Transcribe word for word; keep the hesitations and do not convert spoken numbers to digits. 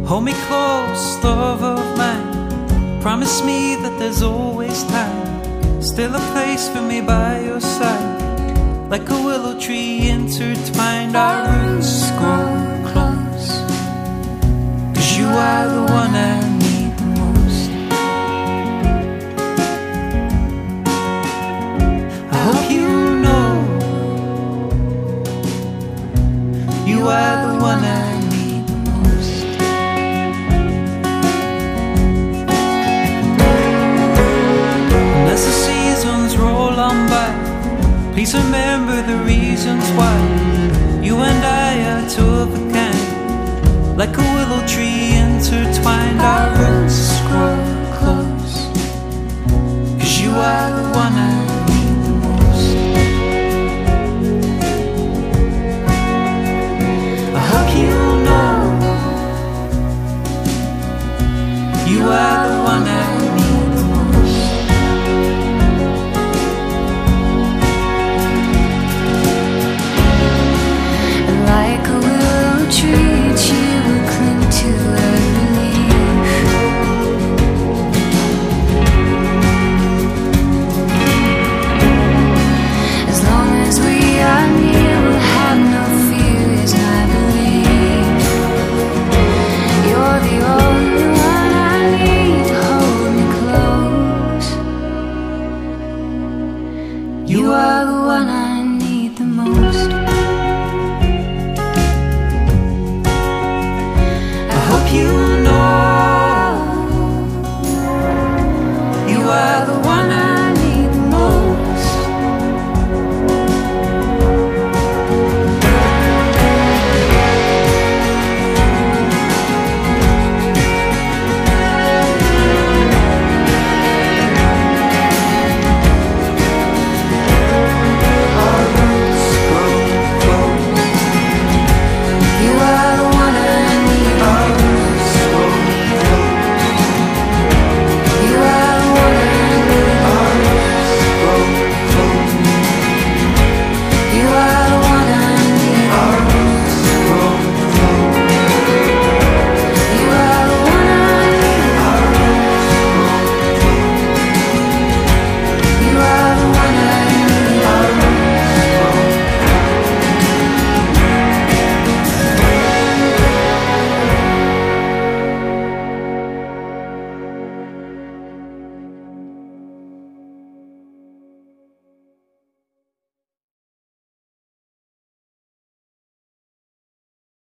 Hold me close, love of mine. Promise me that there's always time. Still a place for me by your side. Like a willow tree intertwined, our roots grow close. Cause you are the one I need the most. I hope you know you are the one I need the most. And as the seasons roll on by, please remember the reasons why you and I are two of a kind. Like a willow tree